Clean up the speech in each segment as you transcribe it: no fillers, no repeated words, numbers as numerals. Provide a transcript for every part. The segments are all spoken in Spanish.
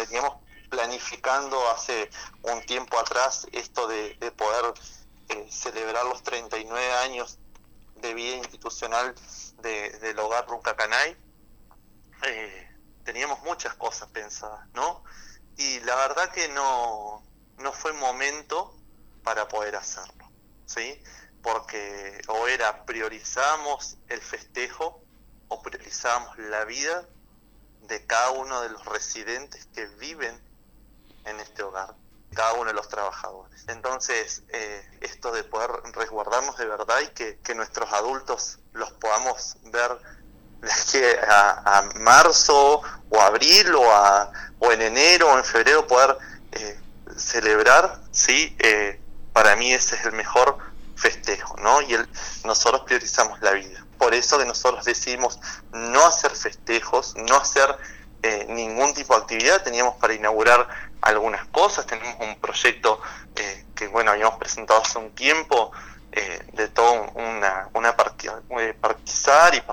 veníamos planificando hace un tiempo atrás esto de poder celebrar los 39 años de vida institucional del Hogar Runca Canay. Teníamos muchas cosas pensadas, ¿no? Y la verdad que no fue momento para poder hacerlo, ¿sí? Porque o priorizamos el festejo o priorizamos la vida de cada uno de los residentes que viven en este hogar, cada uno de los trabajadores. Entonces, esto de poder resguardarnos de verdad y que nuestros adultos los podamos ver de aquí a marzo o abril o en enero o en febrero poder celebrar, ¿sí? Para mí ese es el mejor festejo, ¿no? Y nosotros priorizamos la vida. Por eso que nosotros decidimos no hacer festejos, no hacer ningún tipo de actividad. Teníamos para inaugurar algunas cosas, tenemos un proyecto que habíamos presentado hace un tiempo, de todo parquizar y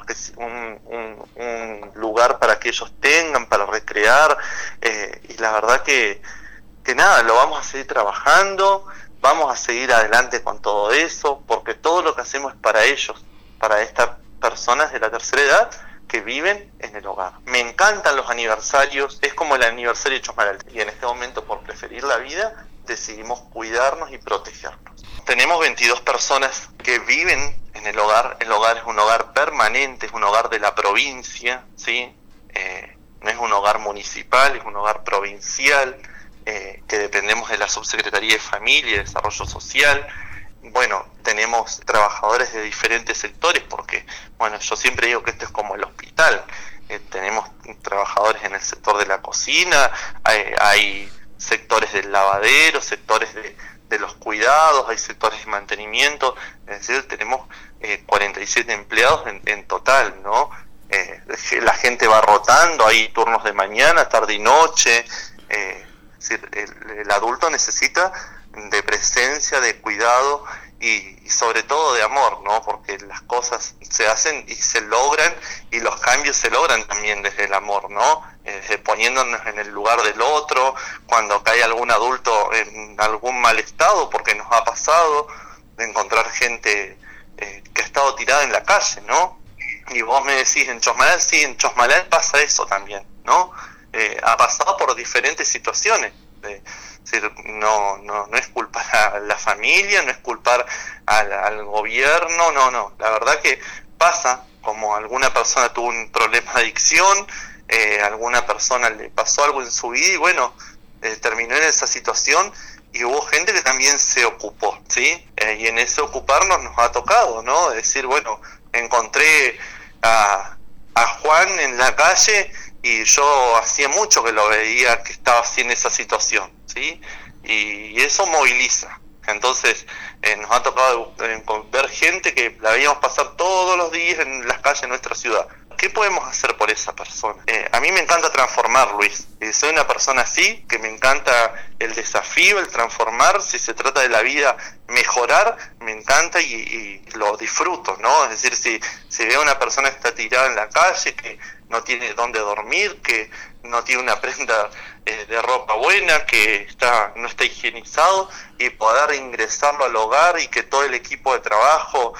un lugar para que ellos tengan, para recrear, y la verdad que nada, lo vamos a seguir trabajando, vamos a seguir adelante con todo eso, porque todo lo que hacemos es para ellos, para estas personas de la tercera edad que viven en el hogar. Me encantan los aniversarios, es como el aniversario de Chosmalal, y en este momento, por preferir la vida, decidimos cuidarnos y protegernos. Tenemos 22 personas que viven en el hogar. El hogar es un hogar permanente, es un hogar de la provincia, ¿sí? No es un hogar municipal, es un hogar provincial, que dependemos de la Subsecretaría de Familia y Desarrollo Social. Bueno, tenemos trabajadores de diferentes sectores, porque, yo siempre digo que esto es como el hospital. Tenemos trabajadores en el sector de la cocina, hay sectores del lavadero, sectores de los cuidados, hay sectores de mantenimiento, es decir, tenemos 47 empleados en total, ¿no? La gente va rotando, hay turnos de mañana, tarde y noche, es decir, el adulto necesita de presencia, de cuidado y sobre todo de amor, ¿no? Porque las cosas se hacen y se logran, y los cambios se logran también desde el amor, ¿no? Poniéndonos en el lugar del otro, cuando cae algún adulto en algún mal estado, porque nos ha pasado de encontrar gente que ha estado tirada en la calle, ¿no? Y vos me decís, en Chosmalal, sí, en Chosmalal pasa eso también, ¿no? Ha pasado por diferentes situaciones. Es decir, no es culpar a la familia, no es culpar al gobierno, no. La verdad que pasa, como alguna persona tuvo un problema de adicción, alguna persona le pasó algo en su vida y terminó en esa situación, y hubo gente que también se ocupó, ¿sí? Y en ese ocuparnos nos ha tocado, ¿no? Es decir, encontré a Juan en la calle y yo hacía mucho que lo veía que estaba así en esa situación, ¿sí? Y eso moviliza. Entonces nos ha tocado ver gente que la veíamos pasar todos los días en las calles de nuestra ciudad. ¿Qué podemos hacer por esa persona? A mí me encanta transformar, Luis. Soy una persona así, que me encanta el desafío, el transformar. Si se trata de la vida, mejorar, me encanta y lo disfruto, ¿no? Es decir, si veo a una persona que está tirada en la calle, que no tiene dónde dormir, que no tiene una prenda de ropa buena, que no está higienizado, y poder ingresarlo al hogar y que todo el equipo de trabajo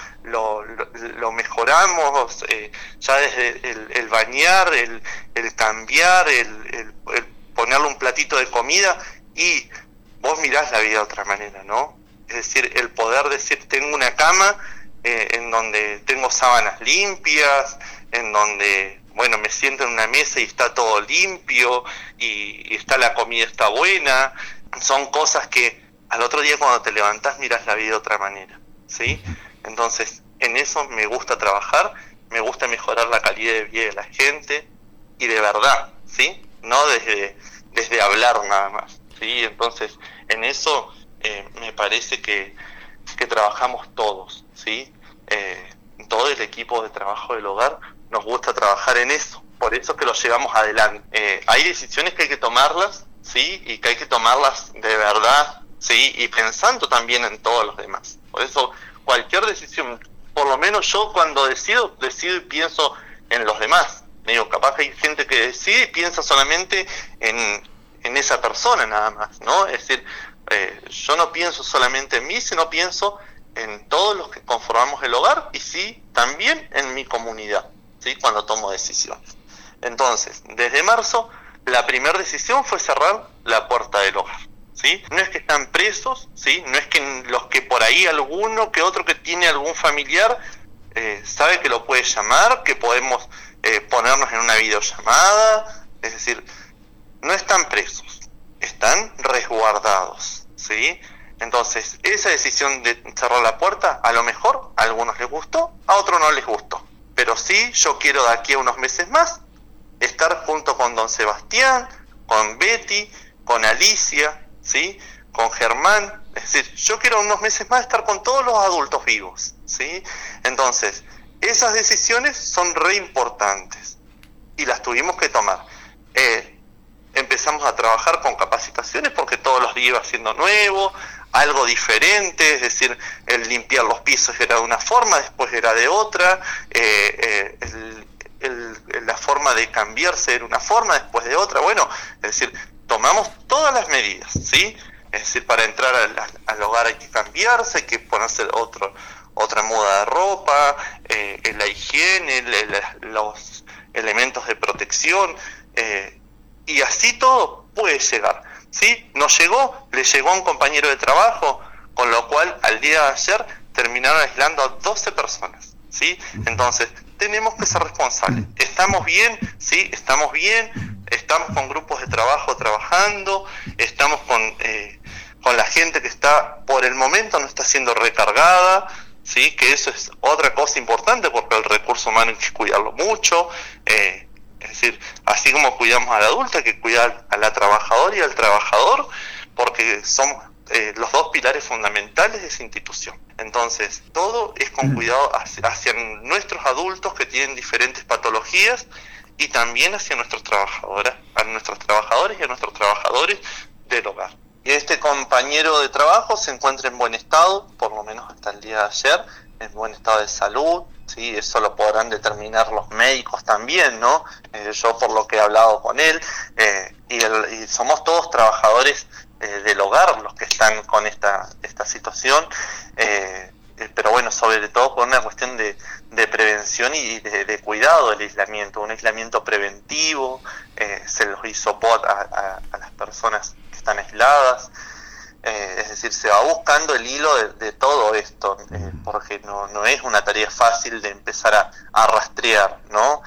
lo mejoramos, ya desde el bañar, el cambiar, el ponerle un platito de comida, y vos mirás la vida de otra manera, ¿no? Es decir, el poder decir, tengo una cama en donde tengo sábanas limpias, en donde me siento en una mesa y está todo limpio, y la comida está buena. Son cosas que al otro día cuando te levantás mirás la vida de otra manera, ¿sí? Entonces, en eso me gusta trabajar, me gusta mejorar la calidad de vida de la gente, y de verdad, ¿sí? No desde hablar nada más, ¿sí? Entonces, en eso me parece que trabajamos todos, ¿sí? Todo el equipo de trabajo del hogar nos gusta trabajar en eso, por eso que lo llevamos adelante. Hay decisiones que hay que tomarlas, ¿sí? Y que hay que tomarlas de verdad, ¿sí? Y pensando también en todos los demás. Por eso, cualquier decisión, por lo menos yo cuando decido y pienso en los demás. Capaz que hay gente que decide y piensa solamente en en esa persona nada más, ¿no? Es decir, yo no pienso solamente en mí, sino pienso en todos los que conformamos el hogar y sí, también en mi comunidad, ¿sí? Cuando tomo decisiones. Entonces, desde marzo, la primera decisión fue cerrar la puerta del hogar, ¿sí? No es que están presos, ¿sí? No es que los que por ahí alguno que otro que tiene algún familiar sabe que lo puede llamar, que podemos ponernos en una videollamada, es decir, no están presos, están resguardados, ¿sí? Entonces, esa decisión de cerrar la puerta, a lo mejor a algunos les gustó, a otros no les gustó. Pero sí, yo quiero de aquí a unos meses más estar junto con don Sebastián, con Betty, con Alicia, ¿sí? Con Germán. Es decir, yo quiero unos meses más estar con todos los adultos vivos, ¿sí? Entonces, esas decisiones son re importantes y las tuvimos que tomar. Empezamos a trabajar con capacitaciones porque todos los días iba siendo nuevo, algo diferente, es decir, el limpiar los pisos era de una forma, después era de otra, la forma de cambiarse era una forma, después de otra, bueno, es decir, tomamos todas las medidas, ¿sí? Es decir, para entrar al hogar hay que cambiarse, hay que ponerse otra muda de ropa, la higiene, los elementos de protección, y así todo puede llegar, ¿sí? Le llegó a un compañero de trabajo, con lo cual al día de ayer terminaron aislando a 12 personas, ¿sí? Entonces, tenemos que ser responsables. ¿Estamos bien? Sí, estamos bien. Estamos con grupos de trabajo trabajando, estamos con la gente que está, por el momento, no está siendo recargada, ¿sí? Que eso es otra cosa importante, porque el recurso humano hay que cuidarlo mucho. Es decir, así como cuidamos al adulto, hay que cuidar a la trabajadora y al trabajador, porque son los dos pilares fundamentales de esa institución. Entonces, todo es con cuidado hacia nuestros adultos que tienen diferentes patologías y también hacia nuestros trabajadores y a nuestros trabajadores del hogar. Y este compañero de trabajo se encuentra en buen estado, por lo menos hasta el día de ayer, en buen estado de salud, ¿sí? Eso lo podrán determinar los médicos también, ¿no? Yo por lo que he hablado con él, y somos todos trabajadores del hogar los que están con esta situación, pero bueno, sobre todo por una cuestión de prevención y de cuidado del aislamiento, un aislamiento preventivo, se los hizo a las personas que están aisladas, es decir, se va buscando el hilo de todo esto, porque no es una tarea fácil de empezar a rastrear, ¿no?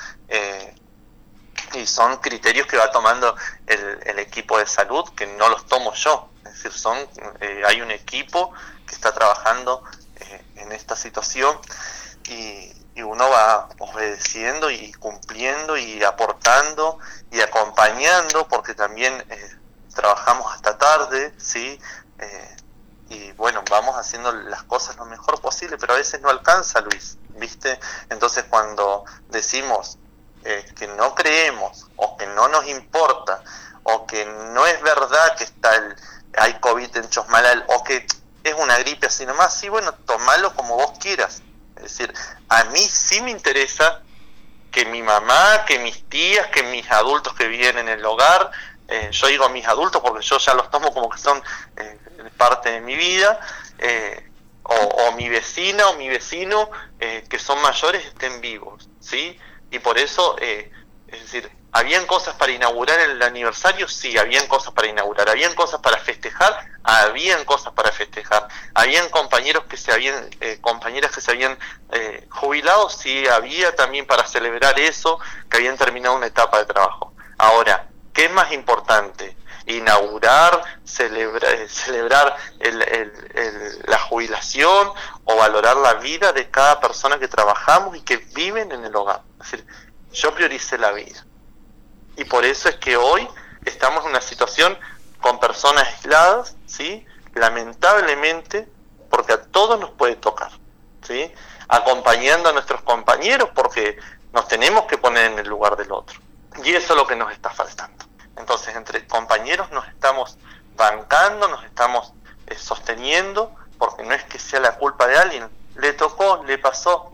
Y son criterios que va tomando el equipo de salud, que no los tomo yo, es decir, hay un equipo que está trabajando en esta situación y uno va obedeciendo y cumpliendo y aportando y acompañando, porque también trabajamos hasta tarde, ¿sí? Y bueno, vamos haciendo las cosas lo mejor posible, pero a veces no alcanza, Luis, ¿viste? Entonces cuando decimos que no creemos o que no nos importa o que no es verdad que hay COVID en Chosmalal o que es una gripe así nomás, sí, bueno, tomalo como vos quieras. Es decir, a mí sí me interesa que mi mamá, que mis tías, que mis adultos que viven en el hogar, yo digo mis adultos porque yo ya los tomo como que son parte de mi vida, o mi vecina o mi vecino que son mayores estén vivos, ¿sí? Y por eso, es decir, ¿habían cosas para inaugurar el aniversario? Sí, habían cosas para inaugurar. ¿Habían cosas para festejar? Habían cosas para festejar. ¿Habían compañeras que se habían jubilado? Sí, había también para celebrar eso, que habían terminado una etapa de trabajo. Ahora, ¿qué es más importante? ¿Inaugurar, celebrar la jubilación o valorar la vida de cada persona que trabajamos y que viven en el hogar? Es decir, yo prioricé la vida. Y por eso es que hoy estamos en una situación con personas aisladas, ¿sí? Lamentablemente, porque a todos nos puede tocar, ¿sí? Acompañando a nuestros compañeros porque nos tenemos que poner en el lugar del otro. Y eso es lo que nos está faltando. Entonces, entre compañeros nos estamos bancando, nos estamos sosteniendo, porque no es que sea la culpa de alguien. Le tocó, le pasó,